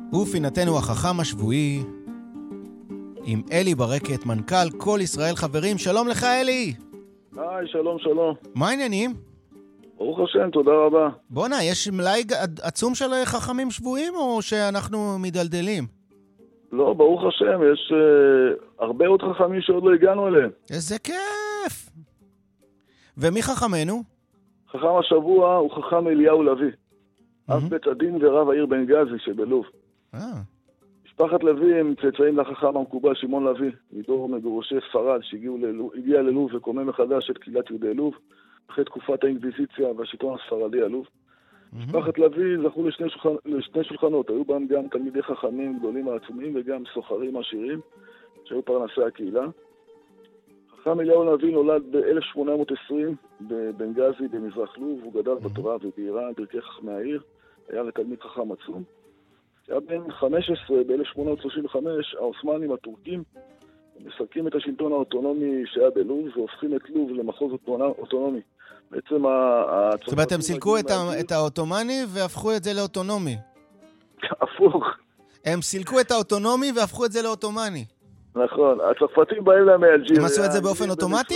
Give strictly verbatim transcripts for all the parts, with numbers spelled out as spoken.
ופינתנו החכם השבועי עם אלי ברקת, מנכ"ל כל ישראל חברים. שלום לך אלי. היי, שלום, שלום. מה העניינים? ברוך השם, תודה רבה. בונה, יש מלאי עצום של חכמים שבועים או שאנחנו מדלדלים? לא, ברוך השם, יש uh, הרבה עוד חכמים שעוד לא הגענו אליהם. איזה כיף. ומי חכמנו? חכם השבוע הוא חכם אליהו לוי, אב בית הדין ורב העיר בן גזי שבלוב. אה. משפחת לוי הם צאצאים לחכם המקובל שמעון לוי, מדור מגורשי ספרד שהגיע ללוב וקומם מחדש את קהילת יהודי לוב, אחרי תקופת האינקוויזיציה והשלטון הספרדי על לוב. משפחת לוי זכו לשני, שולחנ... לשני שולחנות, היו בהם גם תלמידי חכמים גדולים העצומים וגם סוחרים עשירים שהיו פרנסי הקהילה. חכם אליהו לוי נולד ב-אלף שמונה מאות ועשרים בבן גזי במזרח לוב, הוא גדל בתורה ובעירה, ברכי חכמי העיר, היה לתלמיד חכם עצום. היה בן חמש עשרה ב-אלף שמונה מאות שלושים וחמש, העות'מאנים הטורקים מסלקים את השלטון האוטונומי שהיה בלוב והופכים את לוב למחוז אוטונומי. בעצם ה... זאת אומרת, הם סילקו את האוטומני והפכו את זה לאוטונומי. הפוך. הם סילקו את האוטונומי והפכו את זה לאוטומני. נכון. הצרפתים באים להם מאלג'יריה. הם עשו את זה באופן אוטומטי?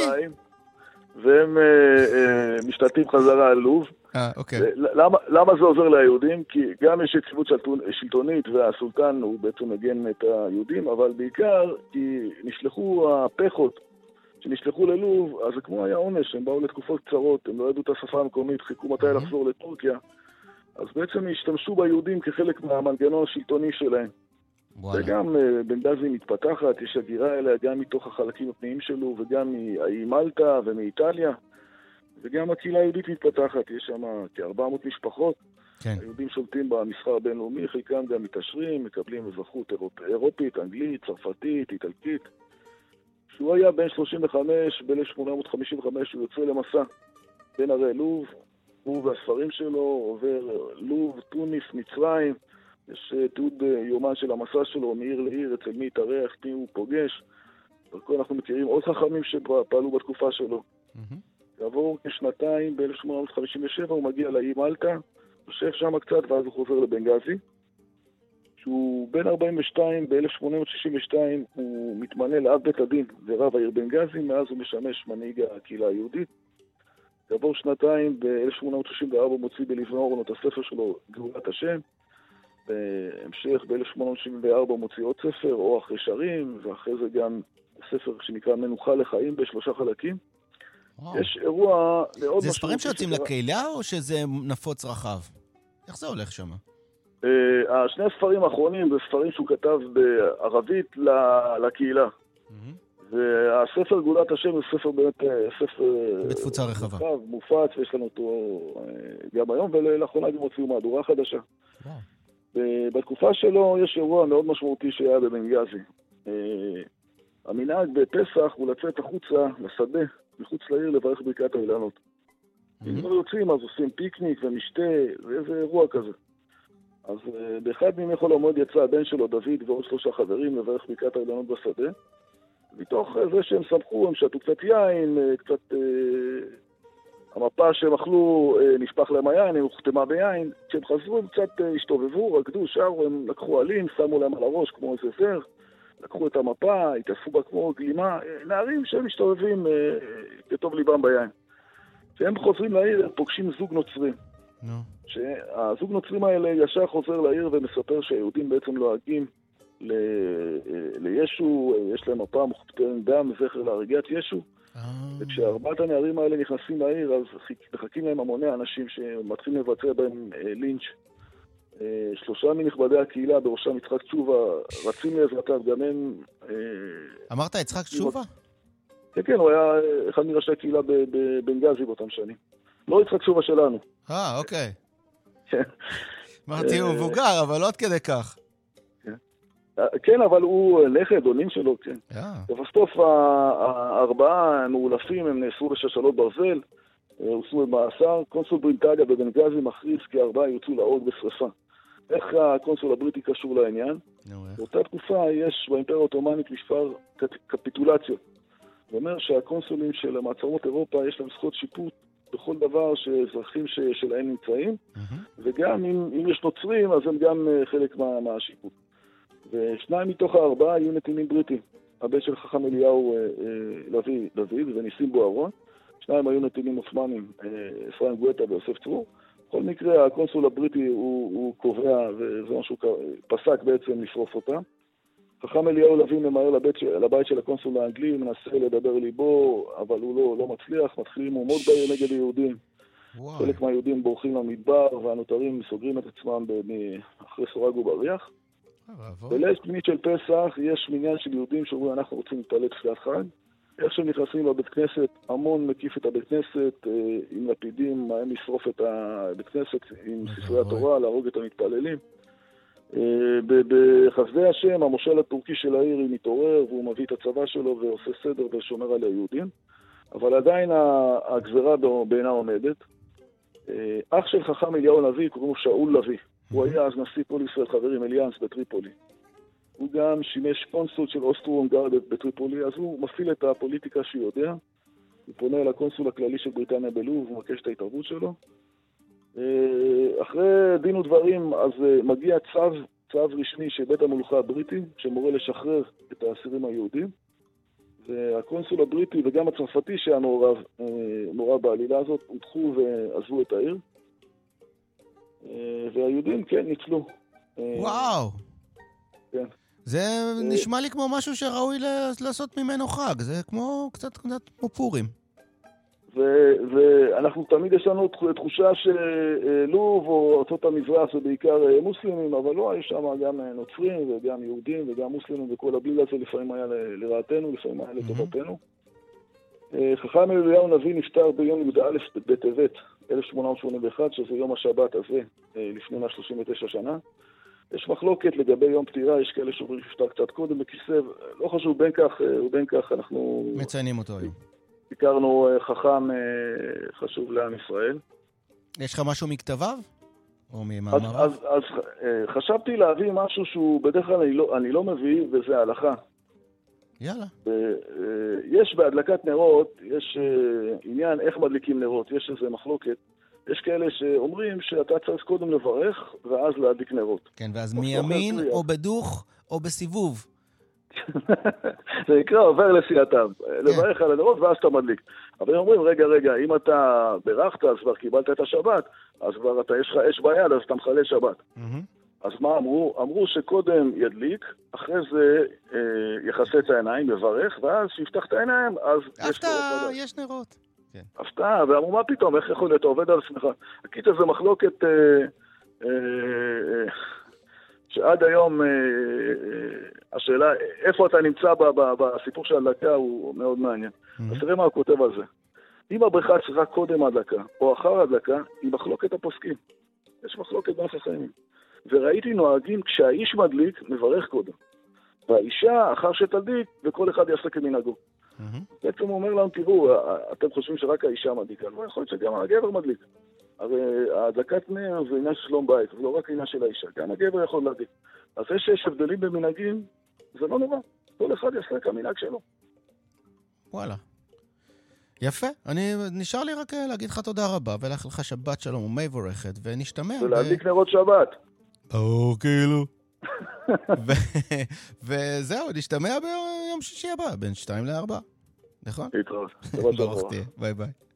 והם משתלטים חזרה על לוב. אה, אוקיי. למה זה עוזר ליהודים? כי גם יש יציבות שלטונית והסולטן הוא בעצם מגן את היהודים, אבל בעיקר כי נשלחו הפחות שנשלחו ללוב, אז זה כמו היה עונש, הם באו לתקופות קצרות, הם לא ידעו את השפה המקומית, חיכו מתי לחזור לטורקיה, אז בעצם השתמשו ביהודים כחלק מהמנגנון השלטוני שלהם. וגם בן גזי מתפתחת, יש הגירה אליה גם מתוך החלקים הפנימיים שלו, וגם ממלטה ומאיטליה, וגם הקהילה היהודית מתפתחת, יש שם כ-ארבע מאות משפחות, כן. היהודים שולטים במסחר הבינלאומי, חלקם גם מתעשרים, מקבלים אזרחות אירופית, אנגלית, צרפתית, איטלקית. כשהוא היה בן שלושים וחמש, ב-אלף שמונה מאות חמישים וחמש, הוא יוצא למסע בין הרי לוב, הוא והספרים שלו עובר לוב, טוניס, מצרים, יש תיעוד יומן של המסע שלו מעיר לעיר, אצל מי התארח, מי הוא פוגש, וכל אנחנו מכירים עוד חכמים שפעלו בתקופה שלו. יעבור כשנתיים, ב-אלף שמונה מאות חמישים ושבע הוא מגיע לאי מלטה, יושב שם קצת ואז הוא חוזר לבן גזי. שהוא בן ארבעים ושתיים, ב-אלף שמונה מאות שישים ושתיים הוא מתמנה לאב בית הדין ורב העיר בן גזי, מאז הוא משמש מנהיג הקהילה היהודית. יעבור שנתיים, ב-אלף שמונה מאות שישים וארבע מוציא בלבנה אורנו את הספר שלו, גאולת השם. בהמשך, ב-אלף שמונה מאות שבעים וארבע מוציא עוד ספר, אורח ישרים, ואחרי זה גם ספר שנקרא מנוחה לחיים בשלושה חלקים. וואו. יש אירוע מאוד... זה ספרים שיוצאים שקרה... לקהילה או שזה נפוץ רחב? איך זה הולך שם? Uh, השני הספרים האחרונים זה ספרים שהוא כתב בערבית לקהילה. Mm-hmm. והספר גאולת השם זה ספר באמת ספר בתפוצה רחבה. רחב, מופץ, ויש לנו אותו uh, גם היום, ולאחרונה גם הוציאו מהדורה חדשה. Wow. בתקופה שלו יש אירוע מאוד משמעותי שהיה בבן גזי. Uh, המנהג בפסח הוא לצאת החוצה לשדה, מחוץ לעיר לברך ברכת האילנות. Mm-hmm. אם לא יוצאים אז עושים פיקניק ומשתה, ואיזה אירוע כזה. אז באחד מימי חול המועד יצא הבן שלו, דוד, ועוד שלושה חברים לברך ברכת האילנות בשדה. מתוך זה שהם שמחו, הם שתו קצת יין, קצת... אה, המפה שהם אכלו אה, נשפך להם היין, הם הוחתמה ביין. כשהם חזרו הם קצת אה, השתובבו, רקדו, שרו, הם לקחו עלים, שמו להם על הראש כמו איזה זר, לקחו את המפה, התאספו בה כמו גלימה, אה, נערים שהם משתובבים אה, כטוב ליבם ביין. כשהם חוזרים לעיר, הם פוגשים זוג נוצרים. נו. No. שהזוג נוצרים האלה ישר חוזר לעיר ומספר שהיהודים בעצם לועגים ל... לישו, יש להם הפעם מוכתרים דם, זכר להריגת ישו. Oh. וכשארבעת הנערים האלה נכנסים לעיר, אז מחכים להם המוני אנשים שמתחילים לבצע בהם לינץ'. שלושה מנכבדי הקהילה, בראשם יצחק תשובה, רצים לעזרתם, גם הם... אמרת יצחק תשובה? כן, כן, הוא היה אחד מראשי הקהילה בבן גזי באותם שנים. לא יצחק תשובה שלנו. אה, אוקיי. אמרתי, הוא מבוגר, אבל לא עד כדי כך. כן, אבל הוא נכד, עולים שלו, כן. בסוף הארבעה מאולפים, הם נאסרו בשלשלות ברזל, הוצאו במאסר. קונסול ברינטגיה בבן גזי מכריז כי הארבעה יוצאו להורג בשרפה. איך הקונסול הבריטי קשור לעניין? באותה תקופה יש באימפריה העות'מאנית מספר קפיטולציות. זה אומר שהקונסולים של מעצמות אירופה יש להם זכות שיפוט בכל דבר שאזרחים ש, שלהם נמצאים, mm-hmm. וגם אם, אם יש נוצרים, אז הם גם חלק מה, מהשיפוט. ושניים מתוך הארבעה היו נתינים בריטים. הבן של חכם אליהו לוי, דוד וניסים בוארון. שניים היו נתינים עות'מאנים, אפרים גואטה ויוסף צרור. בכל מקרה, הקונסול הבריטי הוא, הוא קובע, וזה משהו פסק בעצם לשרוף אותם. חכם אליהו לוי ממהר לבית, לבית של הקונסול האנגלי, מנסה לדבר ליבו, אבל הוא לא, לא מצליח, מתחילים עומוד בעיר נגד היהודים. וואי. חלק מהיהודים בורחים למדבר, והנותרים סוגרים את עצמם אחרי סורג ובריח. בליל שמיני של פסח יש מניין של יהודים שאומרים, אנחנו רוצים להתפלל תפילת חג. איך שהם נכנסים לבית כנסת, המון מקיף את הבית כנסת, עם לפידים, מהם לשרוף את הבית כנסת עם ספרי התורה, להרוג את המתפללים. בחסדי השם, המושל הטורקי של העיר מתעורר, והוא מביא את הצבא שלו ועושה סדר ושומר על היהודים. אבל עדיין הגזרה בעינה עומדת. אח של חכם אליהו לוי, קוראים לו שאול לוי. הוא היה אז נשיא כל ישראל חברים אליאנס בטריפולי. הוא גם שימש קונסול של אוסטרו-הונגריה בטריפולי, אז הוא מפעיל את הפוליטיקה שהוא יודע. הוא פונה אל הקונסול הכללי של בריטניה בלוב, הוא מבקש את ההתערבות שלו. אחרי דין ודברים, אז מגיע צו, צו רשמי של בית המלוכה הבריטי, שמורה לשחרר את האסירים היהודים. והקונסול הבריטי וגם הצרפתי שהיה מעורב, מעורב בעלילה הזאת, הודחו ועזבו את העיר. והיהודים, כן, ניצלו. וואו. כן. זה נשמע לי כמו משהו שראוי לעשות ממנו חג. זה כמו קצת כמו פורים. ואנחנו תמיד יש לנו תחושה שלוב או ארצות המזרח זה בעיקר מוסלמים, אבל לא, יש שם גם נוצרים וגם יהודים וגם מוסלמים, וכל הבליל הזה לפעמים היה לרעתנו, לפעמים היה לטובתנו. חכם אליהו נביא נפטר ביום י"א בטבת אלף שמונה מאות שמונים ואחת, שזה יום השבת הזה, לפני מאה שלושים ותשע שנה. יש מחלוקת לגבי יום פטירה, יש כאלה שאומרים נפטר קצת קודם בכיסב, לא חשוב, בין כך ובין כך אנחנו מציינים אותו היום. הכרנו חכם חשוב לעם ישראל. יש לך משהו מכתביו? או ממאמריו? אז, אז, אז חשבתי להביא משהו שהוא בדרך כלל אני לא, אני לא מביא, וזה ההלכה. יאללה. יש בהדלקת נרות, יש עניין איך מדליקים נרות, יש איזה מחלוקת. יש כאלה שאומרים שאתה צריך קודם לברך, ואז להדליק נרות. כן, ואז מימין או בדוך או בסיבוב. זה נקרא עובר לסיעתם, לברך על הנרות ואז אתה מדליק. אבל אומרים, רגע, רגע, אם אתה ברכת, אז כבר קיבלת את השבת, אז כבר אתה, יש לך אש ביד, אז אתה מחלל שבת. אז מה אמרו? אמרו שקודם ידליק, אחרי זה יחסה את העיניים, יברך, ואז שיפתח את העיניים, אז יש נרות. יש נרות. הפתעה, ואמרו, מה פתאום, איך יכול להיות, אתה עובד על עצמך. הקיצר זה מחלוקת שעד היום השאלה, איפה אתה נמצא בסיפור של ההדלקה הוא מאוד מעניין. אז תראה מה הוא כותב על זה. אם הבריכה צריכה קודם ההדלקה, או אחר ההדלקה, היא מחלוקת הפוסקים. יש מחלוקת בין החכמים. וראיתי נוהגים, כשהאיש מדליק, מברך קודם. והאישה, אחר שתדליק, וכל אחד יעשה כמנהגו. בעצם הוא אומר לנו, תראו, אתם חושבים שרק האישה מדליקה, אבל יכול להיות שגם הגבר מדליק. הרי ההדלקת נר זה עניין של שלום בית, זה לא רק עניין של האישה, גם הגבר יכול להדליק. אז זה שיש הבדלים במנהגים, זה לא נורא. כל אחד יעשה כמנהג שלו. וואלה. יפה. אני נשאר לי רק להגיד לך תודה רבה, ולאחל לך שבת שלום ומבורכת, ונשתמע. ולהדליק נרות שבת. או, כאילו. וזהו, נשתמע ביום שישי הבא, בין שתיים לארבע. נכון? להתראות. ברוך תהיה. ביי ביי.